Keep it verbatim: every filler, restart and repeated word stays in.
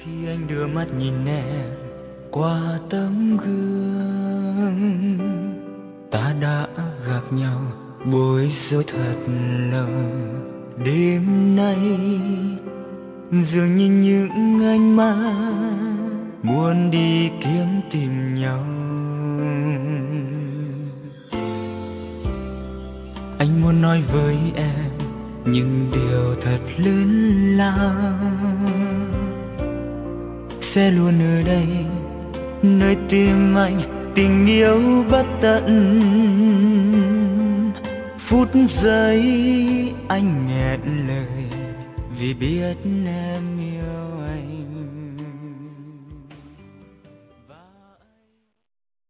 Khi anh đưa mắt nhìn em qua tấm gương, ta đã gặp nhau bối rối thật lâu. Đêm nay dường như những ánh mắt muốn đi kiếm tìm nhau. Anh muốn nói với em những điều thật lớn lao, sẽ luôn ở đây nơi tim anh tình yêu bất tận. Phút giây anh nghẹn lời vì biết em